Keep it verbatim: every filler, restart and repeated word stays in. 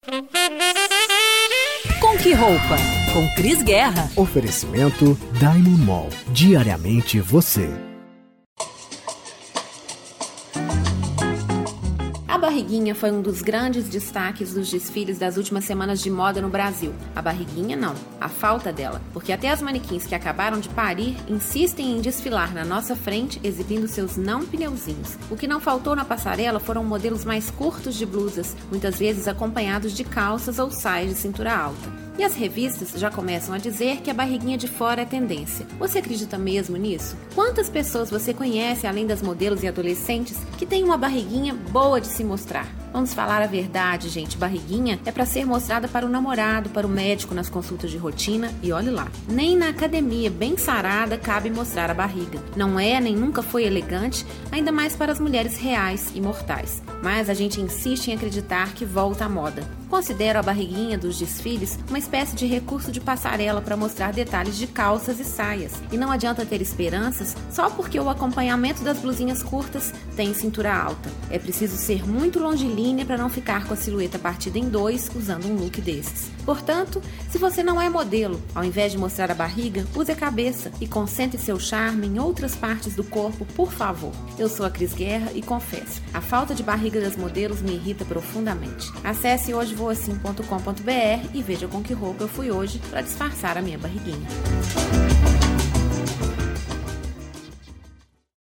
Com que roupa? Com Cris Guerra. Oferecimento Diamond Mall. Diariamente você. A barriguinha foi um dos grandes destaques dos desfiles das últimas semanas de moda no Brasil. A barriguinha não, a falta dela, porque até as manequins que acabaram de parir insistem em desfilar na nossa frente exibindo seus não pneuzinhos. O que não faltou na passarela foram modelos mais curtos de blusas, muitas vezes acompanhados de calças ou saias de cintura alta. E as revistas já começam a dizer que a barriguinha de fora é tendência. Você acredita mesmo nisso? Quantas pessoas você conhece, além das modelos e adolescentes, que têm uma barriguinha boa de se mostrar? Vamos falar a verdade, gente. Barriguinha é para ser mostrada para o namorado, para o médico nas consultas de rotina e olhe lá. Nem na academia bem sarada cabe mostrar a barriga. Não é, nem nunca foi elegante, ainda mais para as mulheres reais e mortais. Mas a gente insiste em acreditar que volta à moda. Considero a barriguinha dos desfiles uma espécie de recurso de passarela para mostrar detalhes de calças e saias. E não adianta ter esperanças só porque o acompanhamento das blusinhas curtas tem cintura alta. É preciso ser muito longilínea para não ficar com a silhueta partida em dois usando um look desses. Portanto, se você não é modelo, ao invés de mostrar a barriga, use a cabeça e concentre seu charme em outras partes do corpo, por favor. Eu sou a Cris Guerra e confesso, a falta de barriga das modelos me irrita profundamente. Acesse hoje vou assim ponto com ponto b r e veja com que roupa eu fui hoje para disfarçar a minha barriguinha.